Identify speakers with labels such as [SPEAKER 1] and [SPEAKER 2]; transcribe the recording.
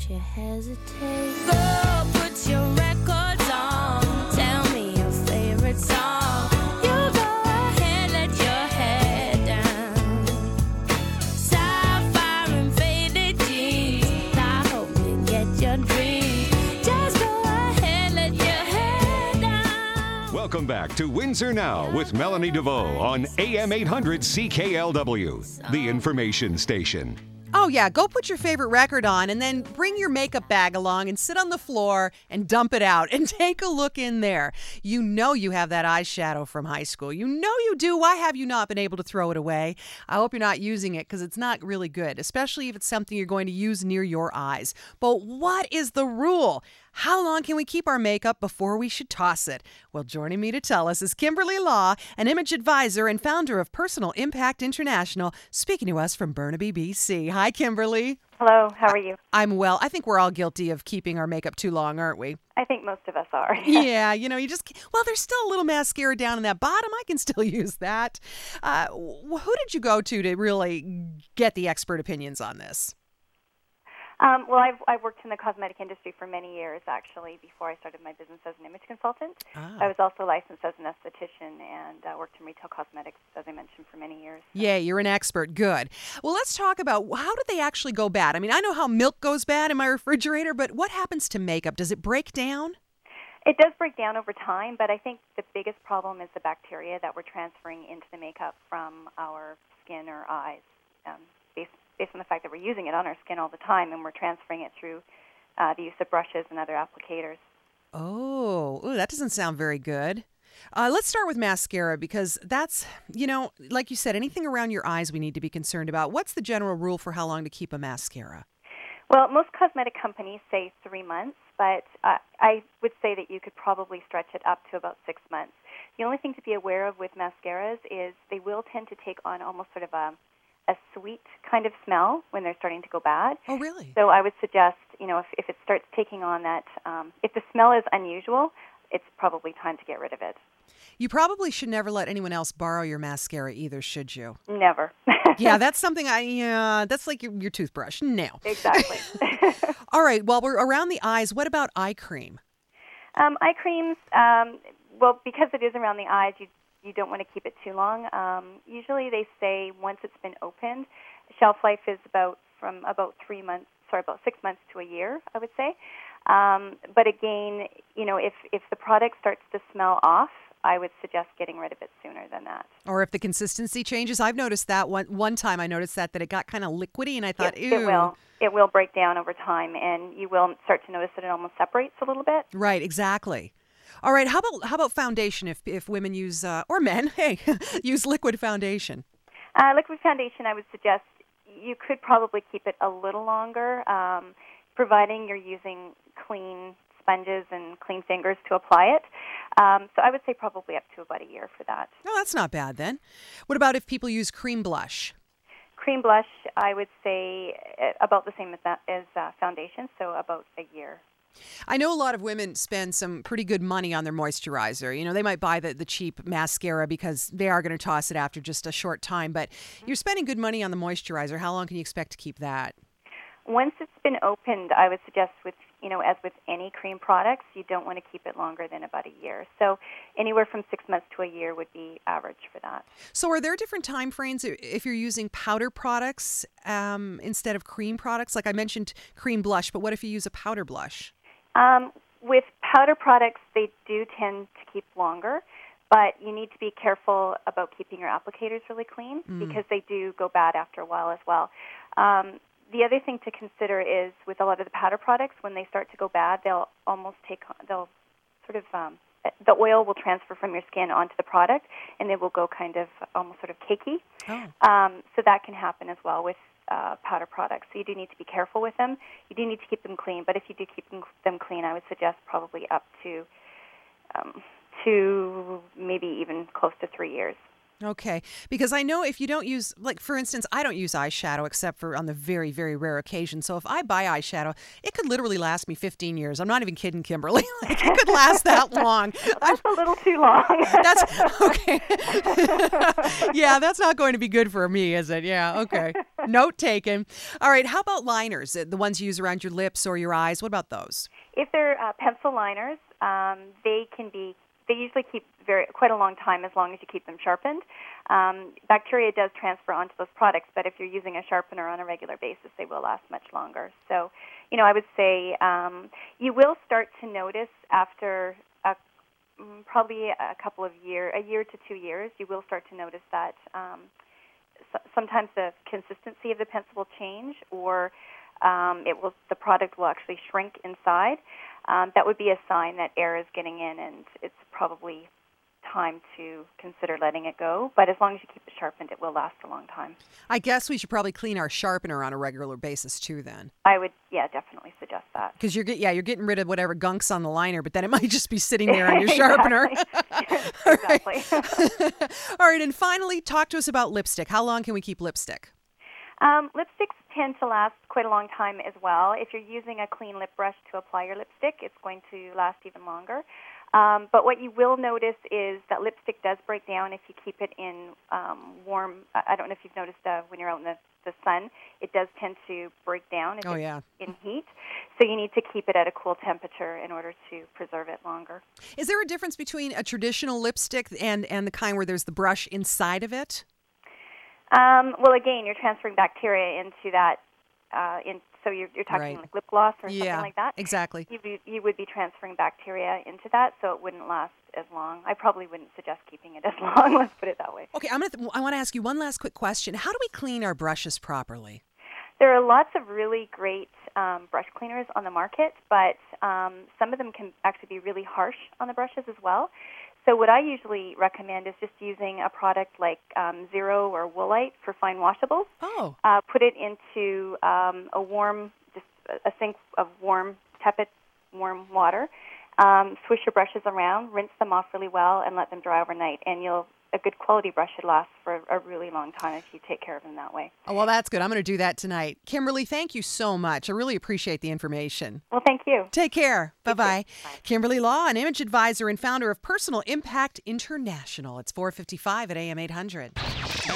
[SPEAKER 1] you hesitate. Go put your records on. Tell me your favorite song. You go ahead, let your head down. Sapphire and faded jeans. I hope you get your dreams. Just go ahead, let your head down.
[SPEAKER 2] Welcome back to Windsor Now with Melanie DeVoe on AM 800 CKLW, the information station.
[SPEAKER 3] Oh, yeah, go put your favorite record on and then bring your makeup bag along and sit on the floor and dump it out and take a look in there. You know you have that eyeshadow from high school. You know you do. Why have you not been able to throw it away? I hope you're not using it because it's not really good, especially if it's something you're going to use near your eyes. But what is the rule? How long can we keep our makeup before we should toss it? Well, joining me to tell us is Kimberly Law, an image advisor and founder of Personal Impact International, speaking to us from Burnaby, BC. Hi, Kimberly.
[SPEAKER 4] Hello, how are you?
[SPEAKER 3] I'm well. I think we're all guilty of keeping our makeup too long, aren't we?
[SPEAKER 4] I think most of us are.
[SPEAKER 3] Yeah, you just, well, there's still a little mascara down in that bottom. I can still use that. Who did you go to really get the expert opinions on this?
[SPEAKER 4] Well, I've worked in the cosmetic industry for many years, actually, before I started my business as an image consultant. I was also licensed as an esthetician and worked in retail cosmetics, as I mentioned, for many years.
[SPEAKER 3] Yeah, you're an expert. Good. Well, let's talk about how did they actually go bad? I mean, I know how milk goes bad in my refrigerator, but what happens to makeup? Does it break down?
[SPEAKER 4] It does break down over time, but I think the biggest problem is the bacteria that we're transferring into the makeup from our skin or eyes, based on the fact that we're using it on our skin all the time and we're transferring it through the use of brushes and other applicators.
[SPEAKER 3] Oh, that doesn't sound very good. Let's start with mascara because that's, like you said, anything around your eyes we need to be concerned about. What's the general rule for how long to keep a mascara?
[SPEAKER 4] Well, most cosmetic companies say 3 months, but I would say that you could probably stretch it up to about 6 months. The only thing to be aware of with mascaras is they will tend to take on almost sort of a sweet kind of smell when they're starting to go bad.
[SPEAKER 3] Oh, really?
[SPEAKER 4] So I would suggest, if it starts taking on that, if the smell is unusual, it's probably time to get rid of it.
[SPEAKER 3] You probably should never let anyone else borrow your mascara either, should you?
[SPEAKER 4] Never.
[SPEAKER 3] Yeah, that's something that's like your toothbrush. No.
[SPEAKER 4] Exactly.
[SPEAKER 3] All right, well, we're around the eyes. What about eye cream?
[SPEAKER 4] Eye creams, well, because it is around the eyes, you don't want to keep it too long. Usually they say once it's been opened, shelf life is about 6 months to a year, I would say. But again, if the product starts to smell off, I would suggest getting rid of it sooner than that.
[SPEAKER 3] Or if the consistency changes. I've noticed that one time I noticed that it got kind of liquidy and I thought, ew.
[SPEAKER 4] It will. It will break down over time and you will start to notice that it almost separates a little bit.
[SPEAKER 3] Right, exactly. All right, how about foundation if women use, or men, use liquid foundation?
[SPEAKER 4] Liquid foundation, I would suggest you could probably keep it a little longer, providing you're using clean sponges and clean fingers to apply it. So I would say probably up to about a year for that.
[SPEAKER 3] Oh, that's not bad then. What about if people use cream blush?
[SPEAKER 4] Cream blush, I would say about the same as foundation, so about a year.
[SPEAKER 3] I know a lot of women spend some pretty good money on their moisturizer. They might buy the cheap mascara because they are going to toss it after just a short time. But you're spending good money on the moisturizer. How long can you expect to keep that?
[SPEAKER 4] Once it's been opened, I would suggest as with any cream products, you don't want to keep it longer than about a year. So anywhere from 6 months to a year would be average for that.
[SPEAKER 3] So are there different time frames if you're using powder products instead of cream products? Like I mentioned cream blush, but what if you use a powder blush?
[SPEAKER 4] With powder products, they do tend to keep longer, but you need to be careful about keeping your applicators really clean because they do go bad after a while as well. The other thing to consider is with a lot of the powder products, when they start to go bad, the oil will transfer from your skin onto the product, and they will go kind of almost sort of cakey.
[SPEAKER 3] Oh.
[SPEAKER 4] So that can happen as well with powder products. So you do need to be careful with them. You do need to keep them clean, but if you do keep them clean, I would suggest probably up to maybe even close to 3 years.
[SPEAKER 3] Okay, because I know if you don't use, like, for instance, I don't use eyeshadow except for on the very, very rare occasion. So if I buy eyeshadow, it could literally last me 15 years. I'm not even kidding, Kimberly. Like, it could last that long.
[SPEAKER 4] That's a little too long.
[SPEAKER 3] That's okay. Yeah, that's not going to be good for me, is it? Yeah, okay. Note taken. All right, how about liners? The ones you use around your lips or your eyes? What about those?
[SPEAKER 4] If they're pencil liners, they usually keep quite a long time as long as you keep them sharpened. Bacteria does transfer onto those products, but if you're using a sharpener on a regular basis, they will last much longer. So, I would say you will start to notice after probably a year to 2 years, you will start to notice that sometimes the consistency of the pencil will change, or the product will actually shrink inside. That would be a sign that air is getting in, and it's probably time to consider letting it go. But as long as you keep it sharpened, it will last a long time.
[SPEAKER 3] I guess we should probably clean our sharpener on a regular basis too then.
[SPEAKER 4] I would, definitely suggest that.
[SPEAKER 3] Because you're getting rid of whatever gunk's on the liner, but then it might just be sitting there on your sharpener.
[SPEAKER 4] Exactly.
[SPEAKER 3] All right, and finally, talk to us about lipstick. How long can we keep lipstick?
[SPEAKER 4] Lipsticks tend to last quite a long time as well. If you're using a clean lip brush to apply your lipstick, it's going to last even longer. But what you will notice is that lipstick does break down if you keep it in warm. I don't know if you've noticed when you're out in the sun, it does tend to break down if it's in heat. So you need to keep it at a cool temperature in order to preserve it longer.
[SPEAKER 3] Is there a difference between a traditional lipstick and the kind where there's the brush inside of it?
[SPEAKER 4] Well, again, you're transferring bacteria into that. So you're talking like lip gloss or something like that.
[SPEAKER 3] Exactly.
[SPEAKER 4] You would be transferring bacteria into that, so it wouldn't last as long. I probably wouldn't suggest keeping it as long. Let's put it that way.
[SPEAKER 3] Okay, I want to ask you one last quick question. How do we clean our brushes properly?
[SPEAKER 4] There are lots of really great brush cleaners on the market, but some of them can actually be really harsh on the brushes as well. So what I usually recommend is just using a product like Zero or Woolite for fine washables.
[SPEAKER 3] Oh.
[SPEAKER 4] Put it into a sink of tepid warm water. Swish your brushes around, rinse them off really well, and let them dry overnight. And a good quality brush should last for a really long time if you take care of them that way.
[SPEAKER 3] Oh, well, that's good. I'm going to do that tonight. Kimberly, thank you so much. I really appreciate the information.
[SPEAKER 4] Well, thank you.
[SPEAKER 3] Take care. Bye-bye.
[SPEAKER 4] Bye.
[SPEAKER 3] Kimberly Law, an image advisor and founder of Personal Impact International. It's 4:55 at AM 800.